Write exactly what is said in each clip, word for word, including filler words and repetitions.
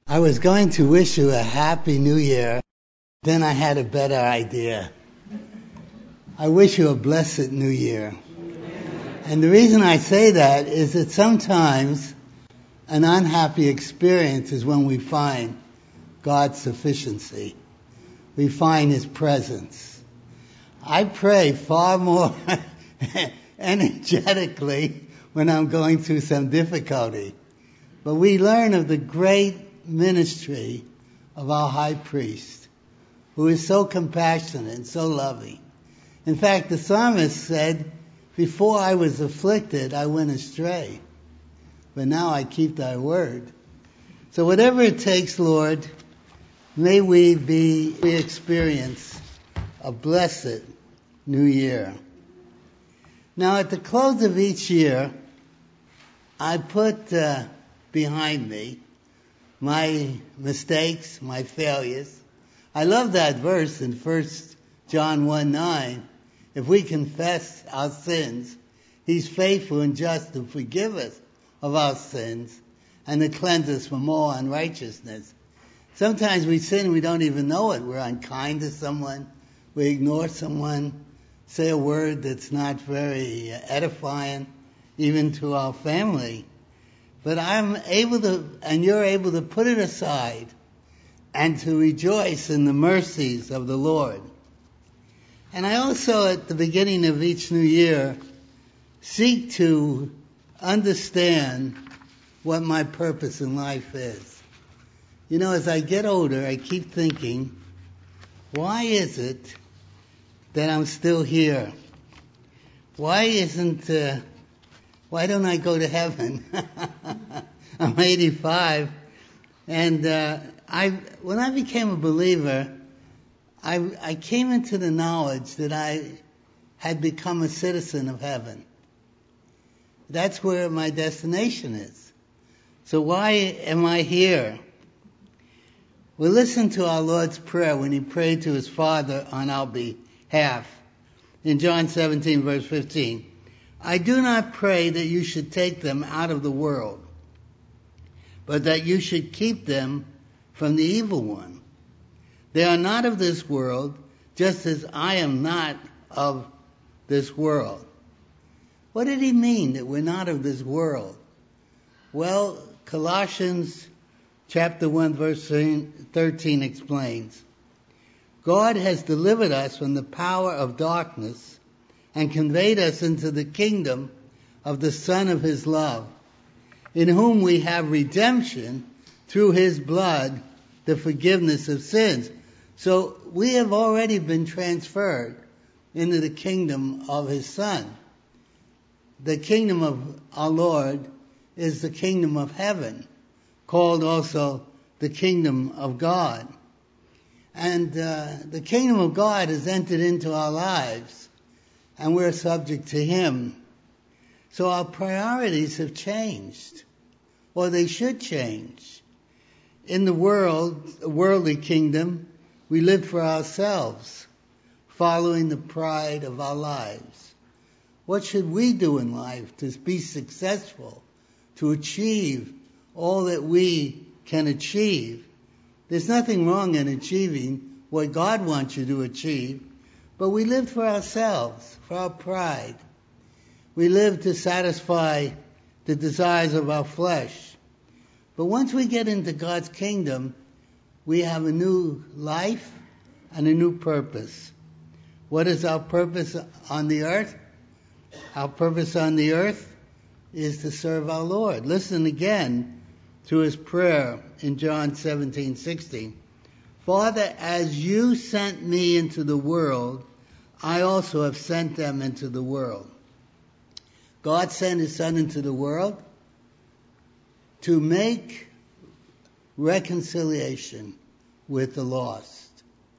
I was going to wish you a happy new year, then I had a better idea. I wish you a blessed new year. And the reason I say that is that sometimes an unhappy experience is when we find God's sufficiency. We find His presence. I pray far more energetically when I'm going through some difficulty. But we learn of the great ministry of our high priest, who is so compassionate and so loving. In fact, the psalmist said, before I was afflicted, I went astray, but now I keep thy word. So whatever it takes, Lord, may we be, we experience a blessed new year. Now at the close of each year, I put uh, behind me my mistakes, my failures. I love that verse in First John one nine. If we confess our sins, He's faithful and just to forgive us of our sins and to cleanse us from all unrighteousness. Sometimes we sin and we don't even know it. We're unkind to someone. We ignore someone, say a word that's not very edifying, even to our family. But I'm able to, and you're able to put it aside and to rejoice in the mercies of the Lord. And I also, at the beginning of each new year, seek to understand what my purpose in life is. You know, as I get older, I keep thinking, why is it that I'm still here? Why isn't, uh, why don't I go to heaven? I'm eighty-five, and uh, I, when I became a believer, I, I came into the knowledge that I had become a citizen of heaven. That's where my destination is. So why am I here? Well, listen to our Lord's Prayer when He prayed to His Father on our behalf. In John seventeen, verse fifteen, I do not pray that you should take them out of the world, but that you should keep them from the evil one. They are not of this world, just as I am not of this world. What did He mean that we're not of this world? Well, Colossians chapter one, verse thirteen explains, God has delivered us from the power of darkness and conveyed us into the kingdom of the Son of His love, in whom we have redemption through His blood, the forgiveness of sins. So we have already been transferred into the kingdom of His Son. The kingdom of our Lord is the kingdom of heaven, called also the kingdom of God. And uh, the kingdom of God has entered into our lives, and we're subject to Him. So our priorities have changed, or they should change. In the world, the worldly kingdom, we live for ourselves, following the pride of our lives. What should we do in life to be successful, to achieve all that we can achieve? There's nothing wrong in achieving what God wants you to achieve, but we live for ourselves, for our pride. We live to satisfy the desires of our flesh. But once we get into God's kingdom, we have a new life and a new purpose. What is our purpose on the earth? Our purpose on the earth is to serve our Lord. Listen again to His prayer in John seventeen sixteen. Father, as you sent me into the world, I also have sent them into the world. God sent His Son into the world to make reconciliation with the lost.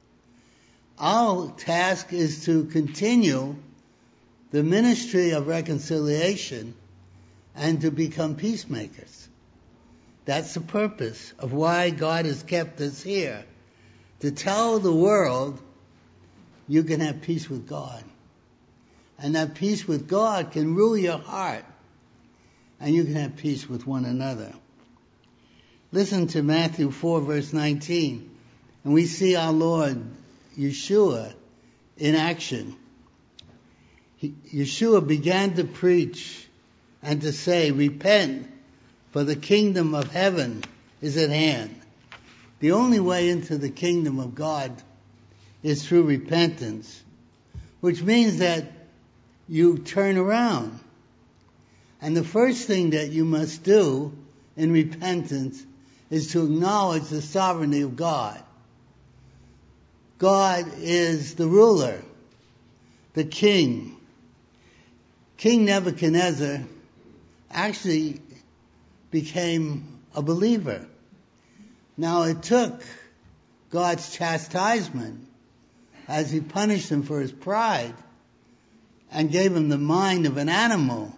Our task is to continue the ministry of reconciliation and to become peacemakers. That's the purpose of why God has kept us here. To tell the world you can have peace with God. And that peace with God can rule your heart. And you can have peace with one another. Listen to Matthew four, verse nineteen. And we see our Lord, Yeshua, in action. He, Yeshua began to preach and to say, repent, for the kingdom of heaven is at hand. The only way into the kingdom of God is through repentance, which means that you turn around. And the first thing that you must do in repentance is to acknowledge the sovereignty of God. God is the ruler, the king. King Nebuchadnezzar actually became a believer. Now it took God's chastisement as he punished him for his pride and gave him the mind of an animal.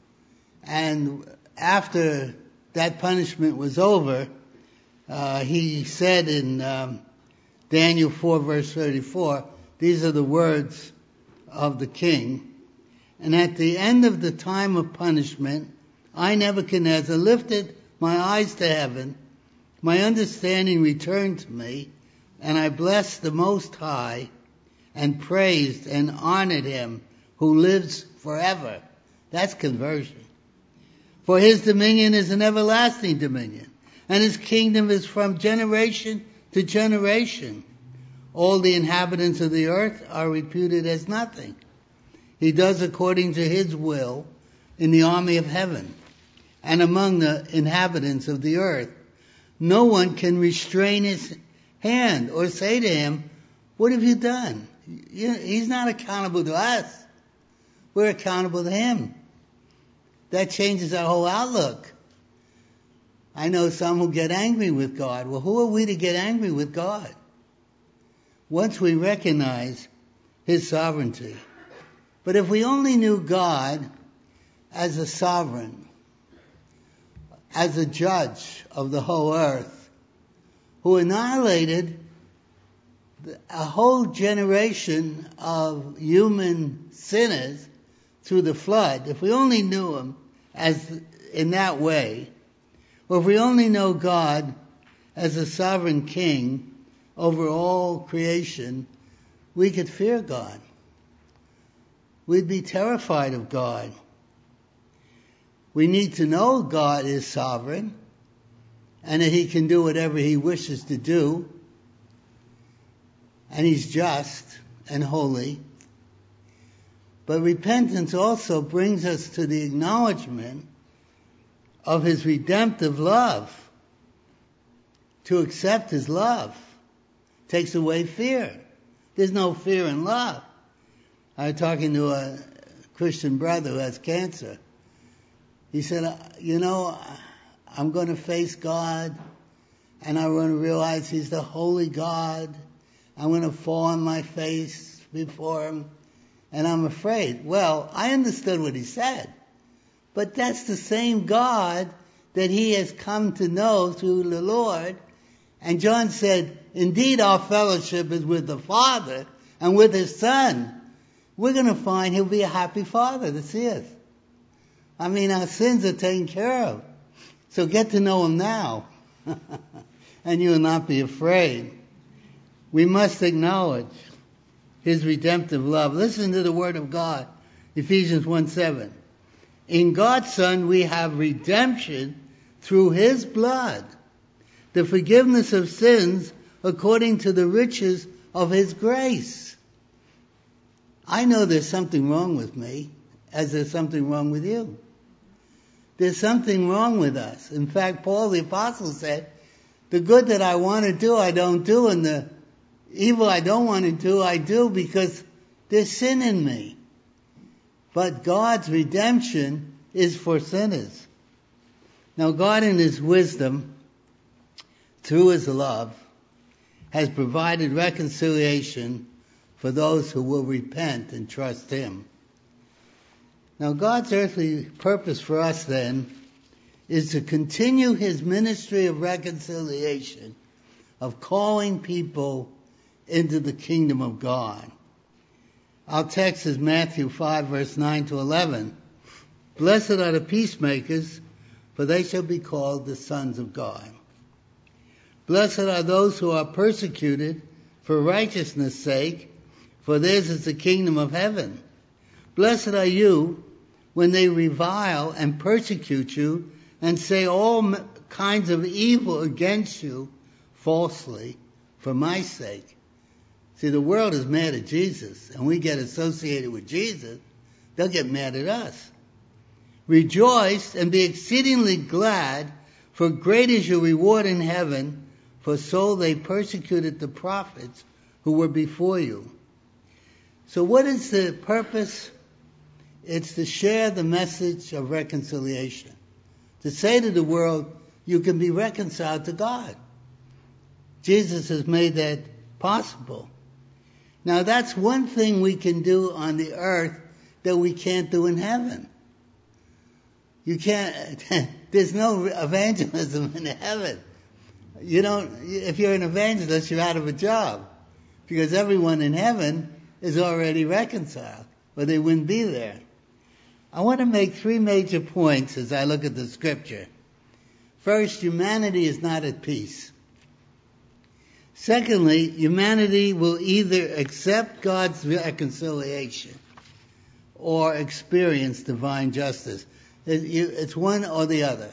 And after that punishment was over, uh, he said in um, Daniel four, verse thirty-four, these are the words of the king. And at the end of the time of punishment, I, Nebuchadnezzar, lifted my eyes to heaven. My understanding returned to me, and I blessed the Most High and praised and honored him who lives forever. That's conversion. For his dominion is an everlasting dominion, and his kingdom is from generation to generation. All the inhabitants of the earth are reputed as nothing. He does according to his will in the army of heaven and among the inhabitants of the earth. No one can restrain his hand or say to him, what have you done? He's not accountable to us. We're accountable to him. That changes our whole outlook. I know some who get angry with God. Well, who are we to get angry with God? Once we recognize his sovereignty. But if we only knew God as a sovereign, as a judge of the whole earth, who annihilated a whole generation of human sinners through the flood, if we only knew him as in that way, or if we only know God as a sovereign king over all creation, we could fear God. We'd be terrified of God. We need to know God is sovereign and that he can do whatever he wishes to do, and he's just and holy. But repentance also brings us to the acknowledgement of his redemptive love. To accept his love takes away fear. There's no fear in love. I was talking to a Christian brother who has cancer. He said, you know, I'm going to face God, and I'm going to realize he's the holy God. I'm going to fall on my face before him, and I'm afraid. Well, I understood what he said, but that's the same God that he has come to know through the Lord. And John said, indeed our fellowship is with the Father and with his Son. We're going to find he'll be a happy Father to see us. I mean, our sins are taken care of. So get to know him now, and you will not be afraid. We must acknowledge his redemptive love. Listen to the word of God, Ephesians one seven. In God's Son we have redemption through his blood, the forgiveness of sins according to the riches of his grace. I know there's something wrong with me, as there's something wrong with you. There's something wrong with us. In fact, Paul the Apostle said, the good that I want to do, I don't do, and the evil I don't want to do, I do, because there's sin in me. But God's redemption is for sinners. Now, God in his wisdom, through his love, has provided reconciliation for those who will repent and trust him. Now, God's earthly purpose for us, then, is to continue his ministry of reconciliation, of calling people into the kingdom of God. Our text is Matthew five, verse nine to eleven. Blessed are the peacemakers, for they shall be called the sons of God. Blessed are those who are persecuted for righteousness' sake, for theirs is the kingdom of heaven. Blessed are you when they revile and persecute you and say all kinds of evil against you falsely for my sake. See, the world is mad at Jesus, and we get associated with Jesus, they'll get mad at us. Rejoice and be exceedingly glad, for great is your reward in heaven, for so they persecuted the prophets who were before you. So what is the purpose? It's to share the message of reconciliation. To say to the world, you can be reconciled to God. Jesus has made that possible. Now that's one thing we can do on the earth that we can't do in heaven. You can't, there's no evangelism in heaven. You don't, if you're an evangelist, you're out of a job. Because everyone in heaven is already reconciled, or they wouldn't be there. I want to make three major points as I look at the scripture. First, humanity is not at peace. Secondly, humanity will either accept God's reconciliation or experience divine justice. It's one or the other.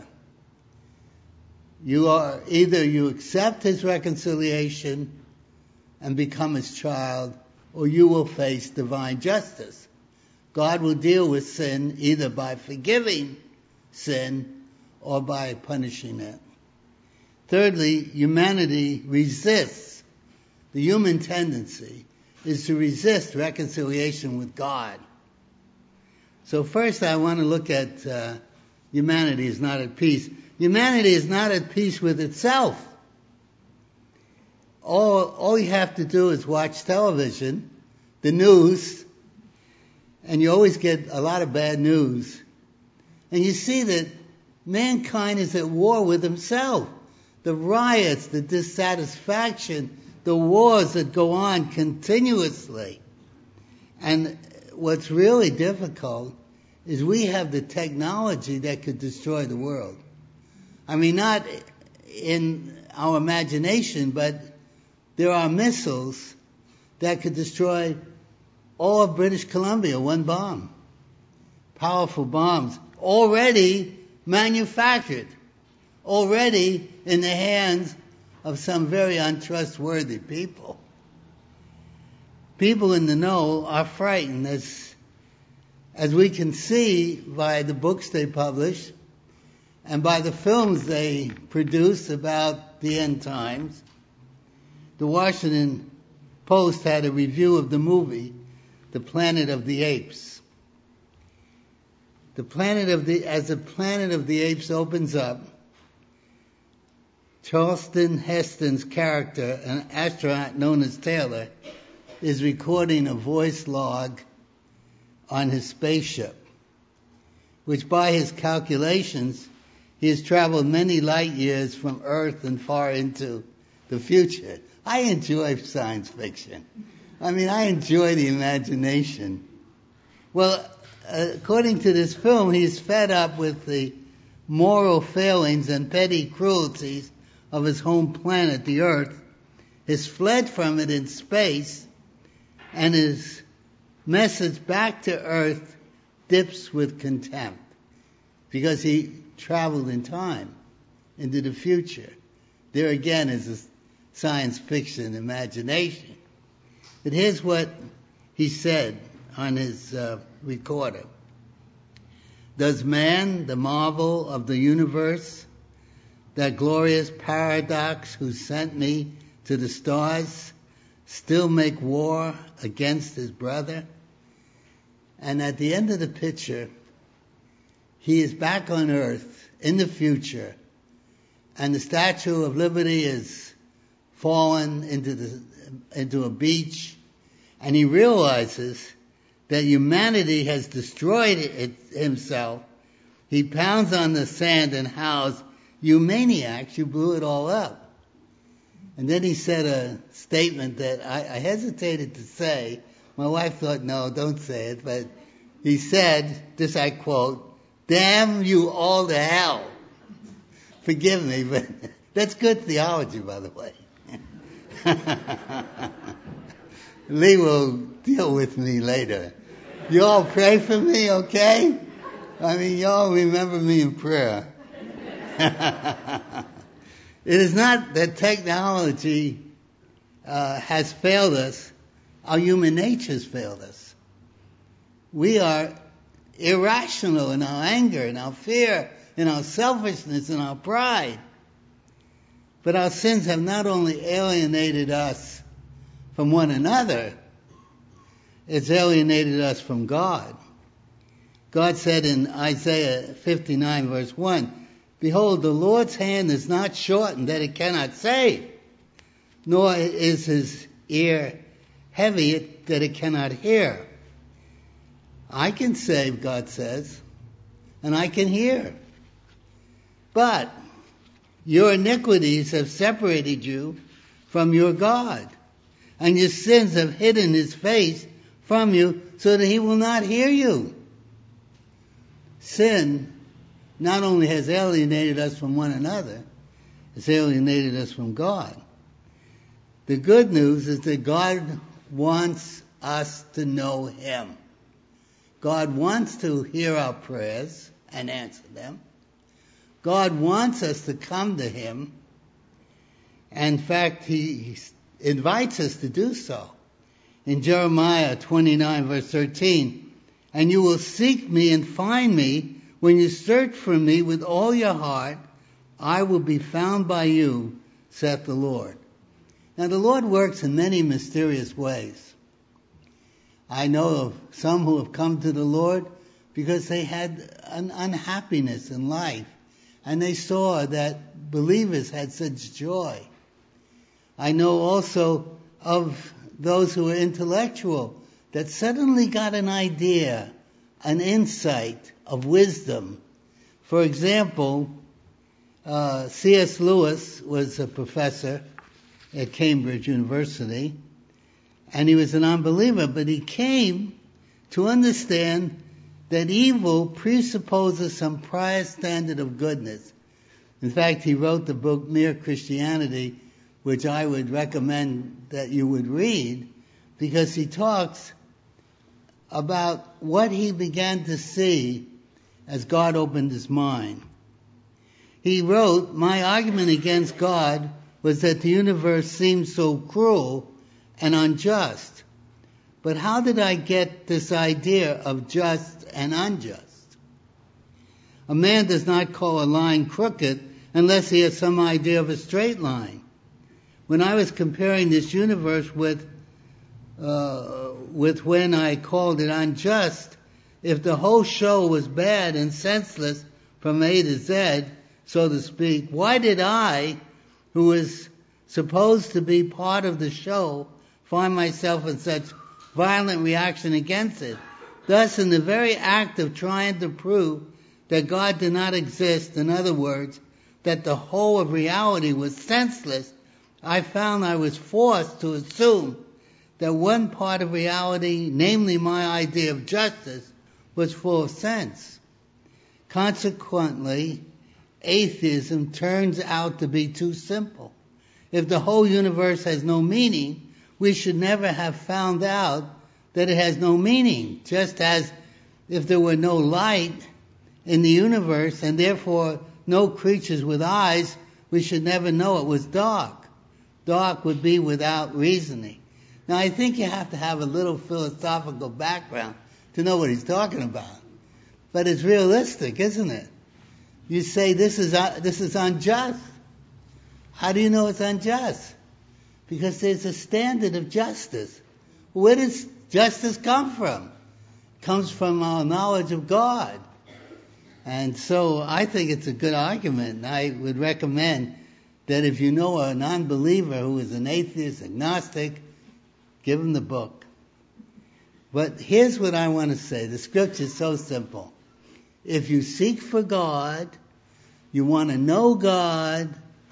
You are either you accept his reconciliation and become his child, or you will face divine justice. God will deal with sin either by forgiving sin or by punishing it. Thirdly, humanity resists. The human tendency is to resist reconciliation with God. So first I want to look at uh, humanity is not at peace. Humanity is not at peace with itself. All, all you have to do is watch television, the news, and you always get a lot of bad news. And you see that mankind is at war with himself. The riots, the dissatisfaction, the wars that go on continuously. And what's really difficult is we have the technology that could destroy the world. I mean, not in our imagination, but there are missiles that could destroy all of British Columbia, one bomb. Powerful bombs already manufactured, already in the hands of some very untrustworthy people. People in the know are frightened, as, as we can see by the books they publish and by the films they produce about the end times. The Washington Post had a review of the movie, The Planet of the Apes. The Planet of the, as the Planet of the Apes opens up, Charlton Heston's character, an astronaut known as Taylor, is recording a voice log on his spaceship, which by his calculations, he has traveled many light years from Earth and far into the future. I enjoy science fiction. I mean, I enjoy the imagination. Well, according to this film, he's fed up with the moral failings and petty cruelties of his home planet, the Earth, has fled from it in space, and his message back to Earth dips with contempt because he traveled in time into the future. There again is a science fiction imagination. But here's what he said on his uh, recorder. Does man, the marvel of the universe, that glorious paradox who sent me to the stars, still make war against his brother? And at the end of the picture, he is back on Earth in the future, and the Statue of Liberty is fallen into the into a beach, and he realizes that humanity has destroyed it himself. He pounds on the sand and howls, "You maniacs, you blew it all up." And then he said a statement that I, I hesitated to say. My wife thought, no, don't say it. But he said, this I quote, "Damn you all to hell." Forgive me, but That's good theology, by the way. Lee will deal with me later. You all pray for me, okay? I mean, y'all remember me in prayer. It is not that technology uh, has failed us. Our human nature has failed us. We are irrational in our anger, in our fear, in our selfishness, in our pride. But our sins have not only alienated us from one another, it's alienated us from God. God said in Isaiah fifty-nine verse one, "Behold, the Lord's hand is not shortened that it cannot save, nor is his ear heavy that it cannot hear." I can save, God says, and I can hear. But your iniquities have separated you from your God, and your sins have hidden his face from you so that he will not hear you. Sin not only has alienated us from one another, it's alienated us from God. The good news is that God wants us to know him. God wants to hear our prayers and answer them. God wants us to come to him. In fact, he invites us to do so. In Jeremiah twenty-nine verse thirteen, "And you will seek me and find me when you search for me with all your heart. I will be found by you, saith the Lord." Now the Lord works in many mysterious ways. I know of some who have come to the Lord because they had an unhappiness in life, and they saw that believers had such joy. I know also of those who are intellectual that suddenly got an idea, an insight of wisdom. For example, uh, C S Lewis was a professor at Cambridge University, and he was an unbeliever, but he came to understand that evil presupposes some prior standard of goodness. In fact, he wrote the book Mere Christianity, which I would recommend that you would read, because he talks about what he began to see as God opened his mind. He wrote, "My argument against God was that the universe seemed so cruel and unjust. But how did I get this idea of just and unjust? A man does not call a line crooked unless he has some idea of a straight line. When I was comparing this universe with uh, with when I called it unjust, if the whole show was bad and senseless from A to Z, so to speak, why did I, who was supposed to be part of the show, find myself in such violent reaction against it? Thus, in the very act of trying to prove that God did not exist, in other words, that the whole of reality was senseless, I found I was forced to assume that one part of reality, namely my idea of justice, was full of sense. Consequently, atheism turns out to be too simple. If the whole universe has no meaning, we should never have found out that it has no meaning, just as if there were no light in the universe and therefore no creatures with eyes, we should never know it was dark. Dark would be without reasoning. Now, I think you have to have a little philosophical background to know what he's talking about. But it's realistic, isn't it? You say this is uh, this is unjust. How do you know it's unjust? Because there's a standard of justice. Where does justice come from? It comes from our knowledge of God. And so I think it's a good argument. I would recommend that if you know a non-believer who is an atheist, agnostic, give him the book. But here's what I want to say. The scripture is so simple. If you seek for God, you want to know God,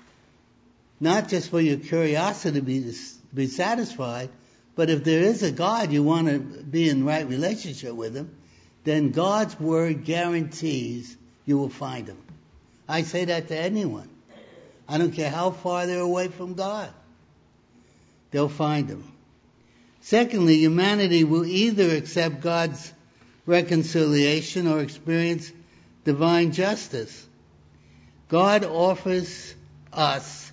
not just for your curiosity to be, be satisfied, but if there is a God, you want to be in right relationship with him, then God's word guarantees you will find him. I say that to anyone. I don't care how far they're away from God. They'll find him. Secondly, humanity will either accept God's reconciliation or experience divine justice. God offers us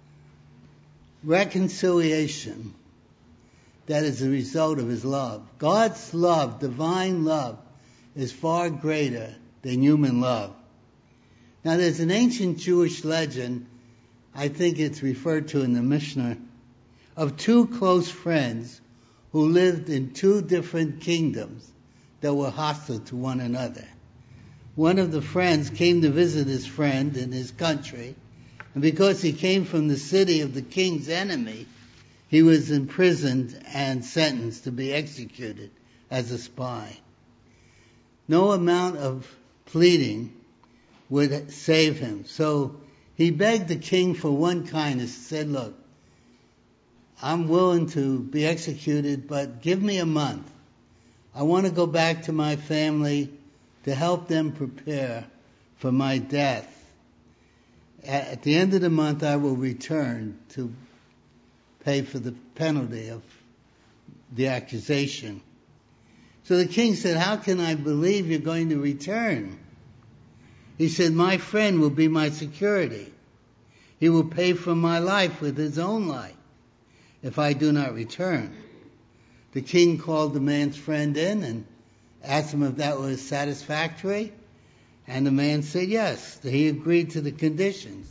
reconciliation that is a result of his love. God's love, divine love, is far greater than human love. Now, there's an ancient Jewish legend, I think it's referred to in the Mishnah, of two close friends who lived in two different kingdoms that were hostile to one another. One of the friends came to visit his friend in his country, and because he came from the city of the king's enemy, he was imprisoned and sentenced to be executed as a spy. No amount of pleading would save him. So he begged the king for one kindness. He said, look, I'm willing to be executed, but give me a month. I want to go back to my family to help them prepare for my death. At the end of the month, I will return to pay for the penalty of the accusation. So the king said, how can I believe you're going to return? He said, my friend will be my security. He will pay for my life with his own life if I do not return. The king called the man's friend in and asked him if that was satisfactory. And the man said yes. He agreed to the conditions.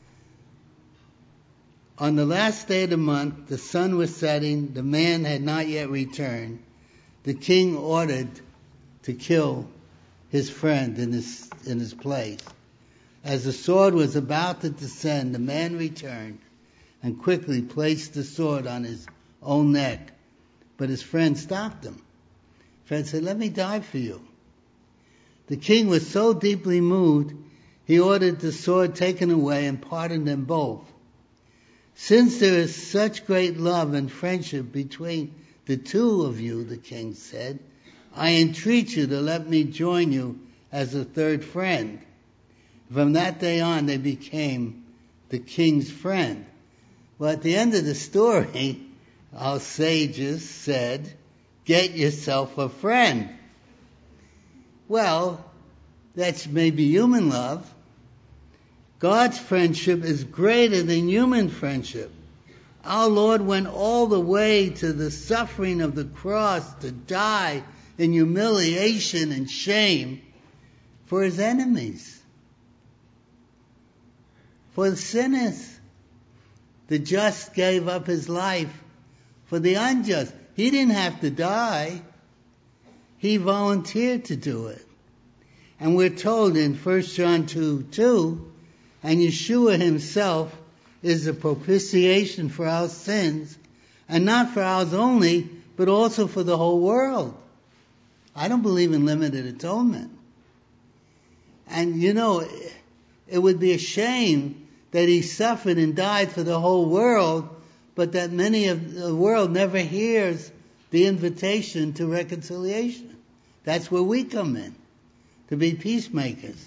On the last day of the month, the sun was setting. The man had not yet returned. The king ordered to kill his friend in his, in his place. As the sword was about to descend, the man returned and quickly placed the sword on his own neck. But his friend stopped him. His friend said, let me die for you. The king was so deeply moved, he ordered the sword taken away and pardoned them both. Since there is such great love and friendship between the two of you, the king said, I entreat you to let me join you as a third friend. From that day on, they became the king's friend. Well, at the end of the story, our sages said, get yourself a friend. Well, that's maybe human love. God's friendship is greater than human friendship. Our Lord went all the way to the suffering of the cross to die in humiliation and shame for his enemies, for the sinners. The just gave up his life for the unjust. He didn't have to die. He volunteered to do it. And we're told in First John two two, and Yeshua himself is a propitiation for our sins, and not for ours only, but also for the whole world. I don't believe in limited atonement. And you know, it would be a shame that he suffered and died for the whole world, but that many of the world never hears the invitation to reconciliation. That's where we come in, to be peacemakers.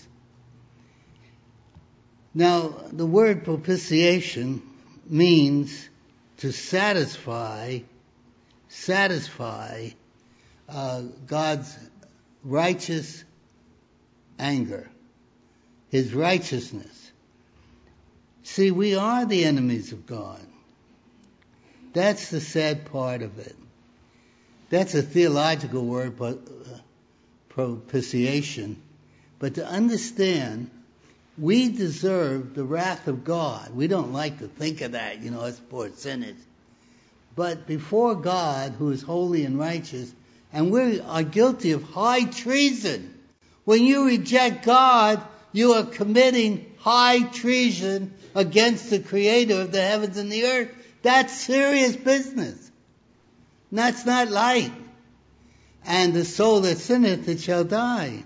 Now, the word propitiation means to satisfy, satisfy uh, God's righteous anger, his righteousness. See, we are the enemies of God. That's the sad part of it. That's a theological word, but uh, propitiation. But to understand, we deserve the wrath of God. We don't like to think of that, you know, us poor sinners. But before God, who is holy and righteous, and we are guilty of high treason. When you reject God, you are committing high treason against the Creator of the heavens and the earth. That's serious business. That's not light. And the soul that sinneth, it shall die.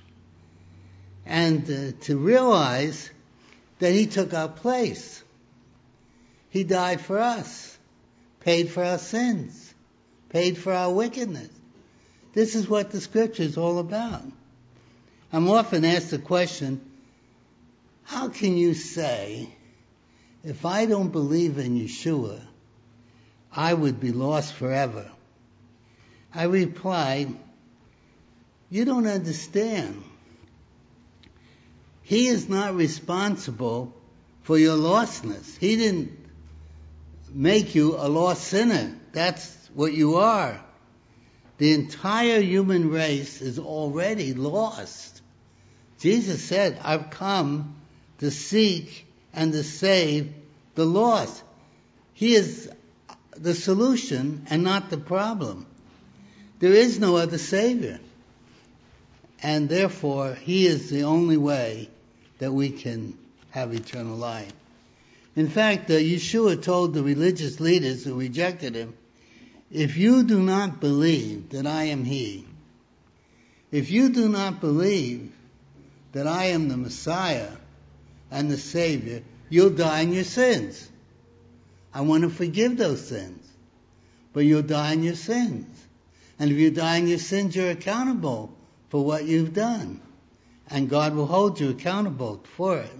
And uh, to realize that he took our place. He died for us, paid for our sins, paid for our wickedness. This is what the scripture is all about. I'm often asked the question, how can you say if I don't believe in Yeshua, I would be lost forever. I replied, you don't understand. He is not responsible for your lostness. He didn't make you a lost sinner. That's what you are. The entire human race is already lost. Jesus said, I've come to seek and to save the lost. He is the solution and not the problem. There is no other Savior. And therefore, He is the only way that we can have eternal life. In fact, uh, Yeshua told the religious leaders who rejected Him, if you do not believe that I am He, if you do not believe that I am the Messiah and the Savior, you'll die in your sins. I want to forgive those sins, but you'll die in your sins. And if you die in your sins, you're accountable for what you've done. And God will hold you accountable for it.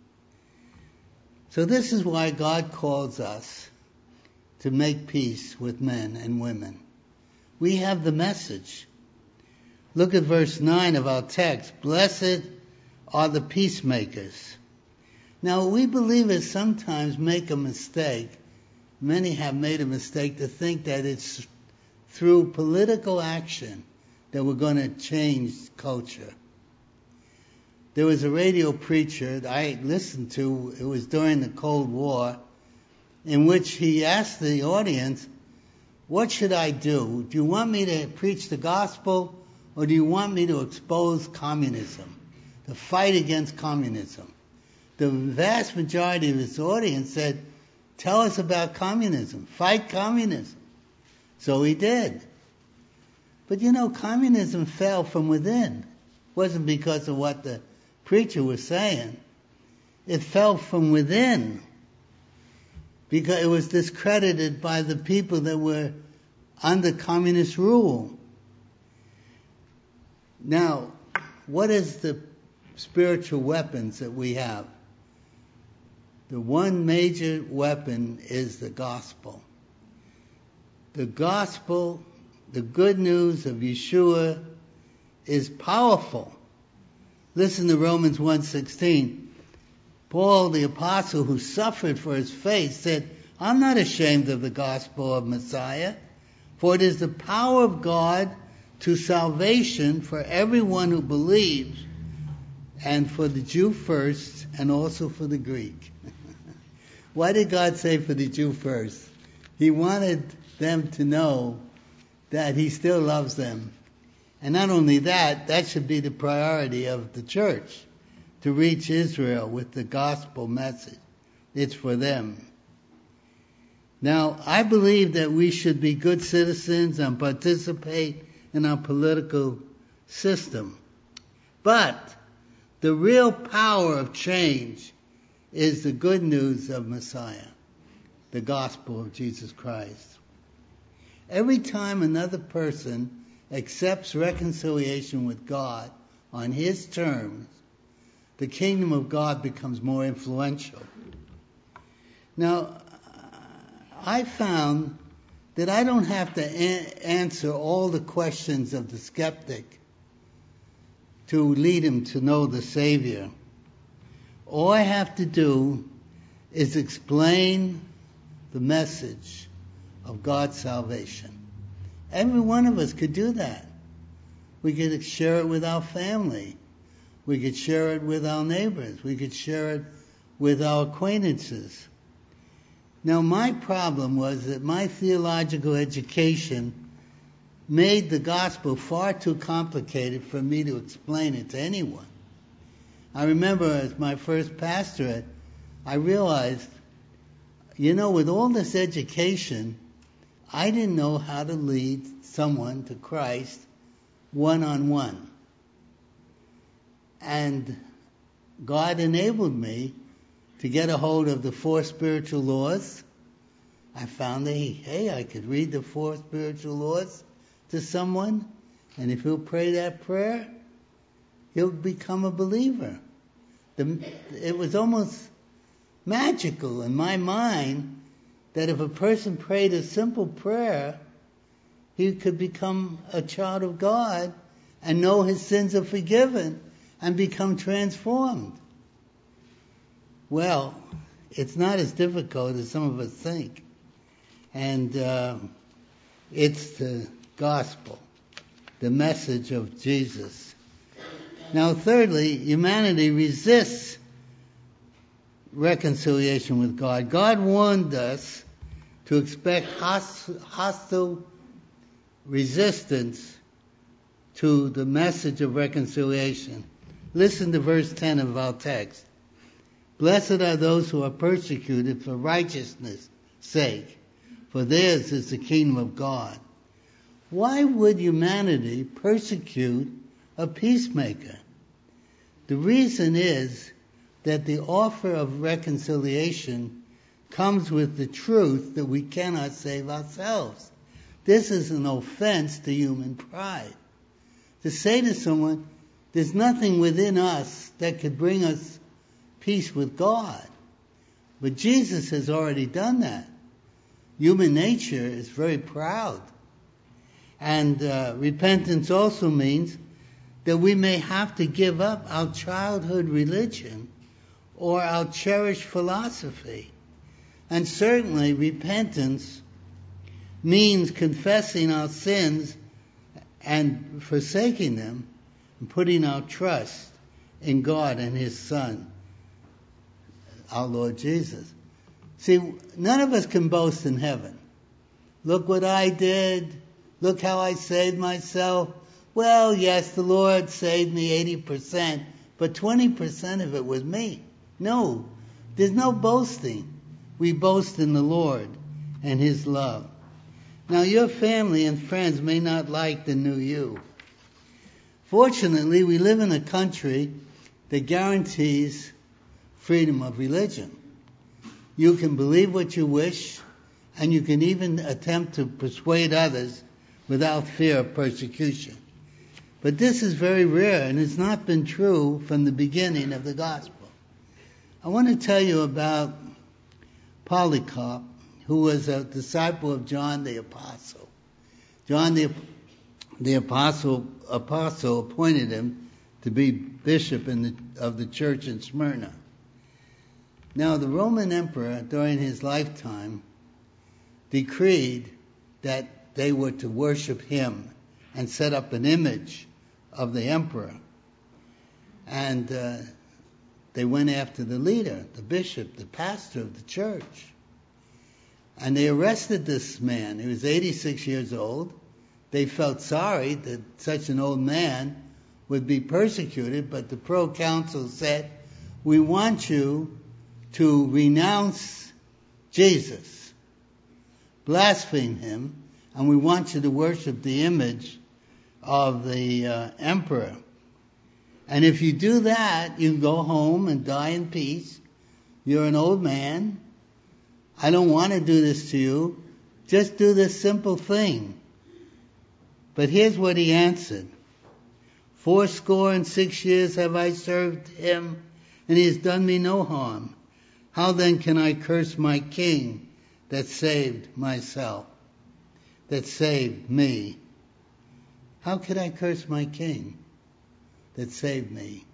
So this is why God calls us to make peace with men and women. We have the message. Look at verse nine of our text. Blessed are the peacemakers. Now, we believers sometimes make a mistake. Many have made a mistake to think that it's through political action that we're going to change culture. There was a radio preacher that I listened to, it was during the Cold War, in which he asked the audience, what should I do? Do you want me to preach the gospel, or do you want me to expose communism, to fight against communism? The vast majority of his audience said, tell us about communism, fight communism. So he did. But you know, communism fell from within. It wasn't because of what the preacher was saying. It fell from within because it was discredited by the people that were under communist rule. Now, what is the spiritual weapons that we have? The one major weapon is the gospel. The gospel, the good news of Yeshua, is powerful. Listen to Romans one sixteen. Paul, the apostle who suffered for his faith, said, I'm not ashamed of the gospel of Messiah, for it is the power of God to salvation for everyone who believes, and for the Jew first, and also for the Greek. Why did God say for the Jew first? He wanted them to know that He still loves them. And not only that, that should be the priority of the church, to reach Israel with the gospel message. It's for them. Now, I believe that we should be good citizens and participate in our political system. But the real power of change is the good news of Messiah, the gospel of Jesus Christ. Every time another person accepts reconciliation with God on His terms, the kingdom of God becomes more influential. Now, I found that I don't have to a- answer all the questions of the skeptic to lead him to know the Savior. All I have to do is explain the message of God's salvation. Every one of us could do that. We could share it with our family. We could share it with our neighbors. We could share it with our acquaintances. Now, my problem was that my theological education made the gospel far too complicated for me to explain it to anyone. I remember as my first pastorate, I realized, you know, with all this education, I didn't know how to lead someone to Christ one-on-one. And God enabled me to get a hold of the four spiritual laws. I found that, hey, I could read the four spiritual laws to someone, and if he'll pray that prayer, he'll become a believer. The, it was almost magical in my mind that if a person prayed a simple prayer, he could become a child of God and know his sins are forgiven and become transformed. Well, it's not as difficult as some of us think. And uh, it's the gospel, the message of Jesus. Now, thirdly, humanity resists reconciliation with God. God warned us to expect hostile resistance to the message of reconciliation. Listen to verse ten of our text. Blessed are those who are persecuted for righteousness' sake, for theirs is the kingdom of God. Why would humanity persecute a peacemaker? The reason is that the offer of reconciliation comes with the truth that we cannot save ourselves. This is an offense to human pride. To say to someone, there's nothing within us that could bring us peace with God. But Jesus has already done that. Human nature is very proud. And uh, repentance also means that we may have to give up our childhood religion or our cherished philosophy. And certainly repentance means confessing our sins and forsaking them and putting our trust in God and His Son, our Lord Jesus. See, none of us can boast in heaven. Look what I did. Look how I saved myself. Well, yes, the Lord saved me eighty percent, but twenty percent of it was me. No, there's no boasting. We boast in the Lord and His love. Now, your family and friends may not like the new you. Fortunately, we live in a country that guarantees freedom of religion. You can believe what you wish, and you can even attempt to persuade others without fear of persecution. But this is very rare, and it's not been true from the beginning of the gospel. I want to tell you about Polycarp, who was a disciple of John the Apostle. John the, the Apostle, Apostle appointed him to be bishop in the, of the church in Smyrna. Now, the Roman emperor, during his lifetime, decreed that they were to worship him and set up an image of the emperor. And uh, they went after the leader, the bishop, the pastor of the church. And they arrested this man. He was eighty-six years old. They felt sorry that such an old man would be persecuted, but the proconsul said, we want you to renounce Jesus, blaspheme him, and we want you to worship the image of the uh, emperor. And if you do that, you can go home and die in peace. You're an old man. I don't want to do this to you. Just do this simple thing. But here's what he answered. Fourscore and six years have I served him, and he has done me no harm. How then can I curse my king that saved myself, that saved me? How could I curse my king that saved me?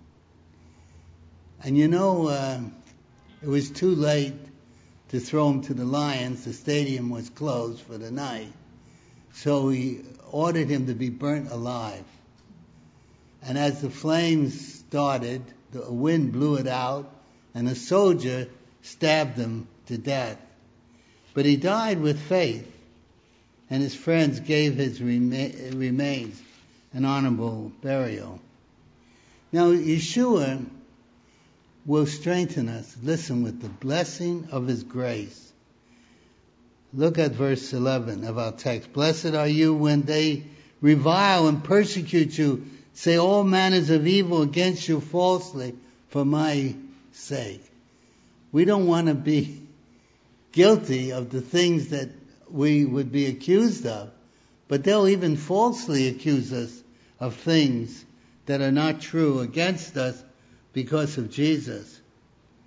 And you know, uh, it was too late to throw him to the lions. The stadium was closed for the night. So he ordered him to be burnt alive. And as the flames started, the wind blew it out, and a soldier stabbed him to death. But he died with faith, and his friends gave his rema- remains an honorable burial. Now, Yeshua will strengthen us, listen, with the blessing of His grace. Look at verse eleven of our text. Blessed are you when they revile and persecute you, say all manners of evil against you falsely for my sake. We don't want to be guilty of the things that we would be accused of, but they'll even falsely accuse us of things that are not true against us because of Jesus.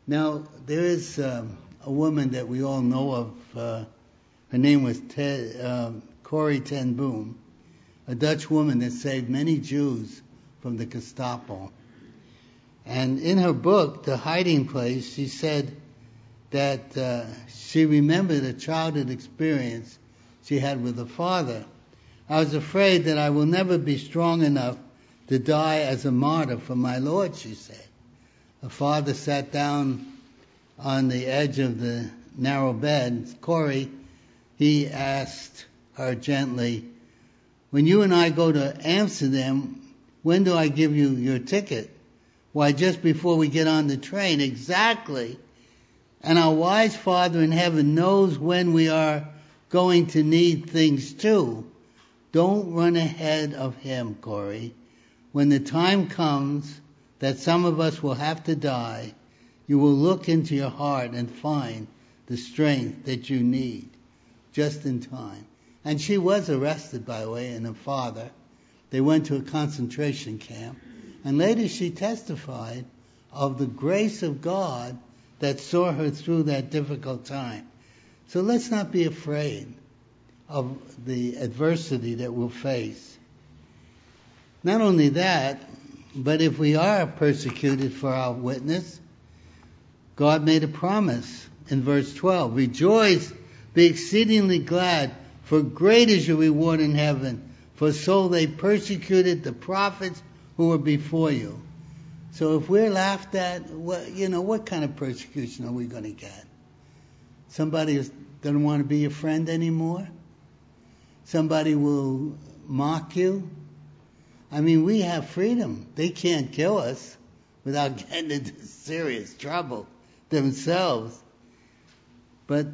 Now, there is um, a woman that we all know of. Uh, her name was Ted, um, Corrie ten Boom, a Dutch woman that saved many Jews from the Gestapo. And in her book, The Hiding Place, she said that uh, she remembered a childhood experience she had with her father. I was afraid that I will never be strong enough to die as a martyr for my Lord, she said. Her father sat down on the edge of the narrow bed. Corrie, he asked her gently, when you and I go to Amsterdam, when do I give you your ticket? Why, just before we get on the train. Exactly. And our wise Father in heaven knows when we are going to need things too. Don't run ahead of him, Corrie. When the time comes that some of us will have to die, you will look into your heart and find the strength that you need just in time. And she was arrested, by the way, and her father. They went to a concentration camp. And later she testified of the grace of God that saw her through that difficult time. So let's not be afraid of the adversity that we'll face. Not only that, but if we are persecuted for our witness, God made a promise in verse twelve. Rejoice, be exceedingly glad, for great is your reward in heaven, for so they persecuted the prophets who were before you. So if we're laughed at, what, you know, what kind of persecution are we going to get? Somebody who doesn't want to be your friend anymore? Somebody will mock you? I mean, we have freedom. They can't kill us without getting into serious trouble themselves. But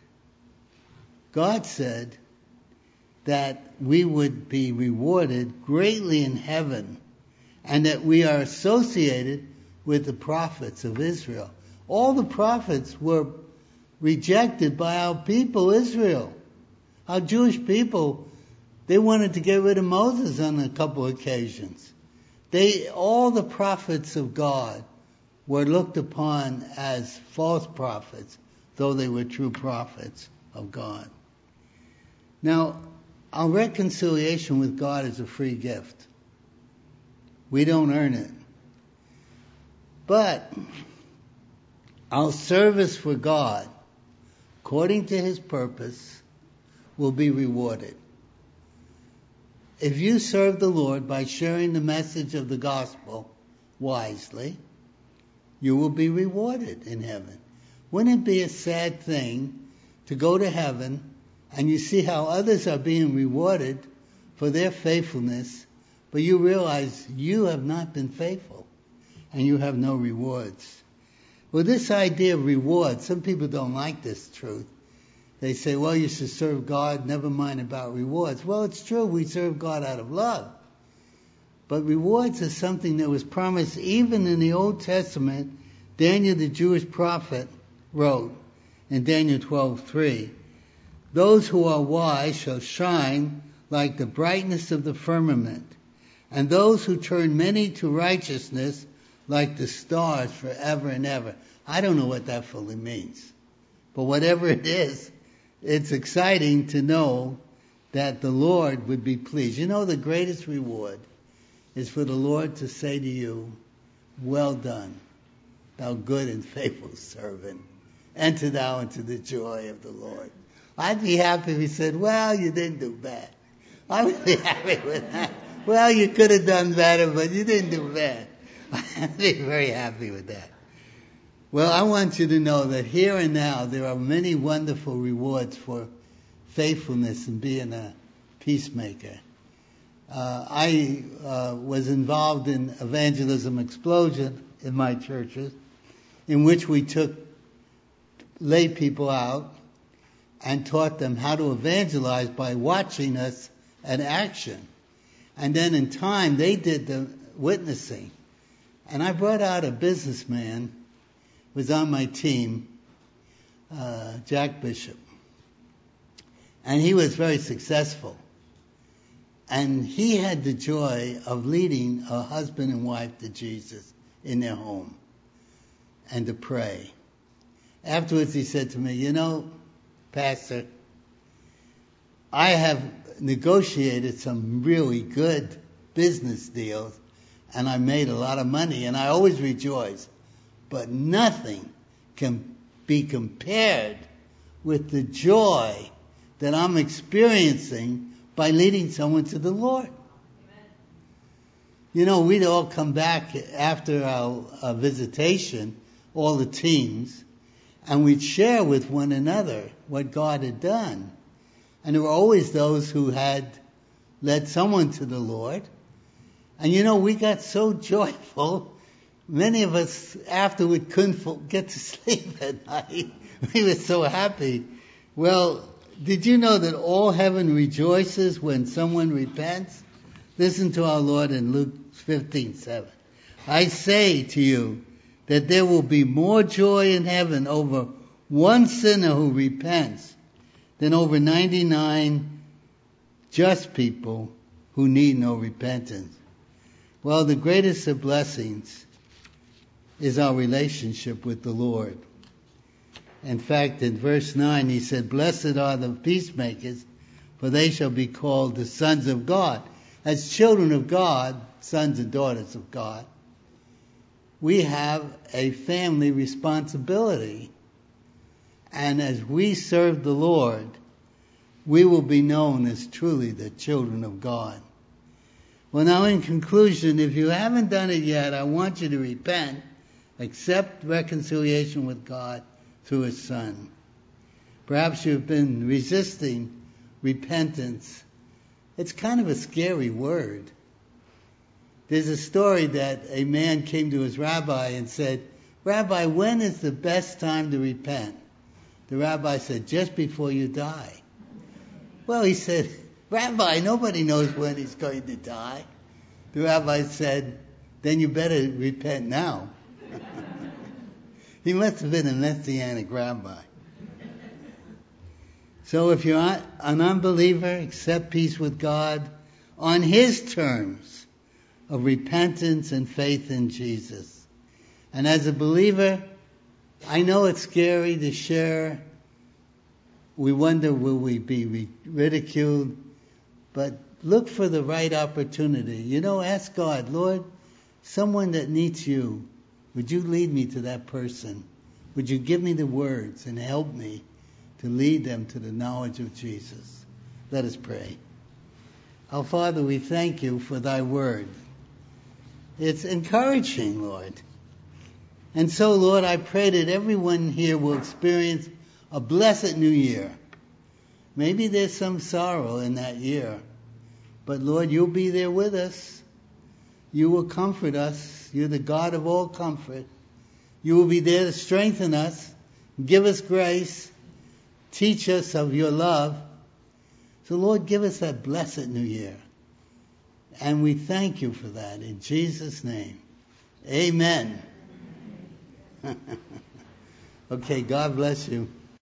God said that we would be rewarded greatly in heaven, and that we are associated with the prophets of Israel. All the prophets were rejected by our people, Israel. Our Jewish people, they wanted to get rid of Moses on a couple of occasions. They, all the prophets of God were looked upon as false prophets, though they were true prophets of God. Now, our reconciliation with God is a free gift. We don't earn it. But our service for God, according to his purpose, will be rewarded. If you serve the Lord by sharing the message of the gospel wisely, you will be rewarded in heaven. Wouldn't it be a sad thing to go to heaven and you see how others are being rewarded for their faithfulness, but you realize you have not been faithful and you have no rewards? Well, this idea of reward, some people don't like this truth. They say, well, you should serve God, never mind about rewards. Well, it's true, we serve God out of love. But rewards are something that was promised even in the Old Testament. Daniel, the Jewish prophet, wrote in Daniel twelve three, those who are wise shall shine like the brightness of the firmament, and those who turn many to righteousness like the stars forever and ever. I don't know what that fully means, but whatever it is, it's exciting to know that the Lord would be pleased. You know, the greatest reward is for the Lord to say to you, well done, thou good and faithful servant. Enter thou into the joy of the Lord. I'd be happy if he said, well, you didn't do bad. I would be happy with that. Well, you could have done better, but you didn't do bad. I'd be very happy with that. Well, I want you to know that here and now there are many wonderful rewards for faithfulness and being a peacemaker. Uh, I uh, was involved in Evangelism Explosion in my churches, in which we took lay people out and taught them how to evangelize by watching us at action. And then in time, they did the witnessing. And I brought out a businessman who was on my team, uh, Jack Bishop. And he was very successful. And he had the joy of leading a husband and wife to Jesus in their home. and to pray. Afterwards, he said to me, you know, Pastor, I have negotiated some really good business deals, and I made a lot of money, and I always rejoice. But nothing can be compared with the joy that I'm experiencing by leading someone to the Lord. Amen. You know, we'd all come back after our, our visitation, all the teams, and we'd share with one another what God had done. And there were always those who had led someone to the Lord. And you know, we got so joyful. Many of us afterward couldn't get to sleep at night. We were so happy. Well, did you know that all heaven rejoices when someone repents? Listen to our Lord in Luke fifteen seven. I say to you that there will be more joy in heaven over one sinner who repents than over ninety-nine just people who need no repentance. Well, the greatest of blessings is our relationship with the Lord. In fact, in verse nine, he said, blessed are the peacemakers, for they shall be called the sons of God. As children of God, sons and daughters of God, we have a family responsibility. And as we serve the Lord, we will be known as truly the children of God. Well, now in conclusion, if you haven't done it yet, I want you to repent, accept reconciliation with God through His Son. Perhaps you've been resisting repentance. It's kind of a scary word. There's a story that a man came to his rabbi and said, Rabbi, when is the best time to repent? The rabbi said, just before you die. Well, he said, Rabbi, nobody knows when he's going to die. The rabbi said, then you better repent now. He must have been a messianic rabbi. So if you're an unbeliever, accept peace with God on His terms of repentance and faith in Jesus. And as a believer, I know it's scary to share. We wonder, will we be ridiculed? But look for the right opportunity. You know, ask God, Lord, someone that needs you, would you lead me to that person? Would you give me the words and help me to lead them to the knowledge of Jesus? Let us pray. Our Father, we thank you for thy word. It's encouraging, Lord. And so, Lord, I pray that everyone here will experience a blessed new year. Maybe there's some sorrow in that year, but Lord, you'll be there with us. You will comfort us. You're the God of all comfort. You will be there to strengthen us, give us grace, teach us of your love. So Lord, give us that blessed new year. And we thank you for that in Jesus' name. Amen. Okay, God bless you.